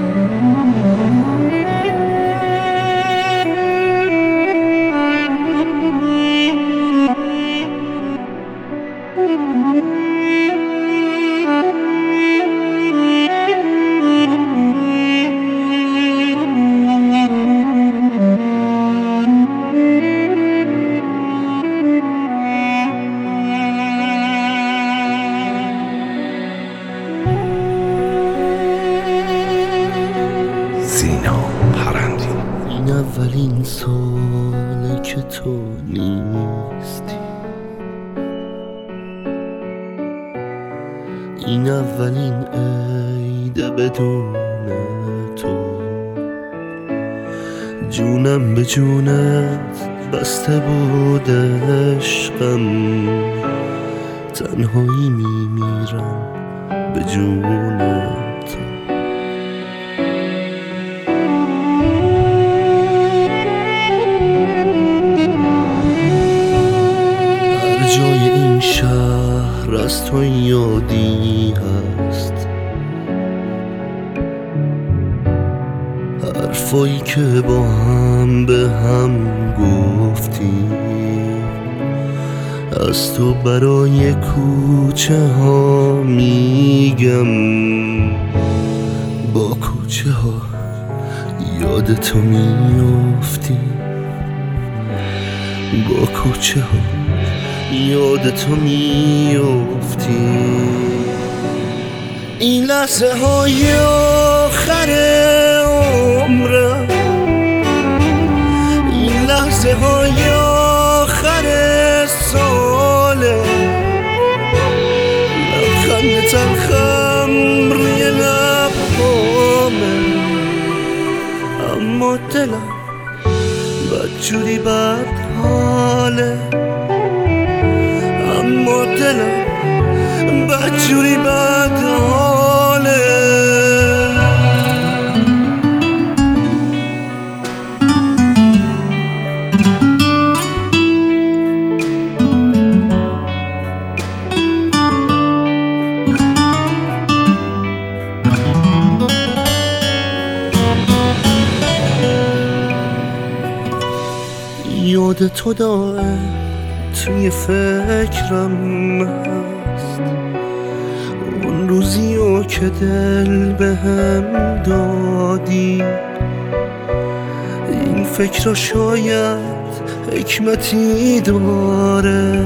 این اولین ساله که تو نیستی، این اولین عید بدون تو. جونم به جونت بسته بود عشقم، تنهایی میمیرم به جون تو. جای این شهر از تو یادی هست، حرفایی که با هم به هم گفتیم، از تو برای کوچه ها میگم، با کوچه ها یاد تو میافتی، با کوچه ها یاد تو میافتی. این لحظه های آخر عمرم، این لحظه های آخر ساله، لبخند تلخم روی لبامه، اما دلم بدجوری بد حاله، اما دلم بدجوری بد حاله. یاد تو داره توی فکرم هست، اون روزیو که دل بهم دادی. این فکر شاید حکمتی داره،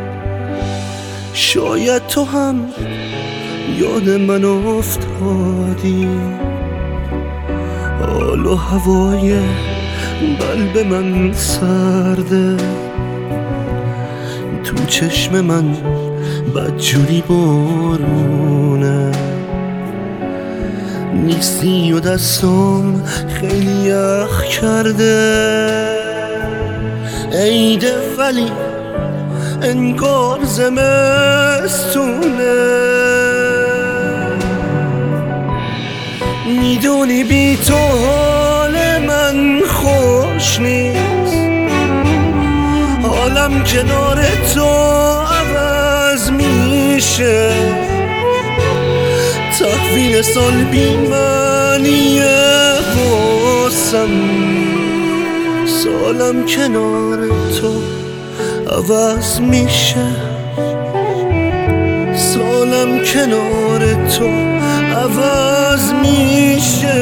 شاید تو هم یاد من افتادی. حال و هوای قلب من سرده، تو چشم من بدجوری بارونه، نیستی و دستم خیلی یخ کرده. عیده ولی انگار زمستونه، میدونی بی تو حال من خوش نیست، حالم کنار تو عوض میشه. تحویل سال بی معنیه واسم، سالم کنار تو عوض میشه، سالم کنار تو عوض میشه.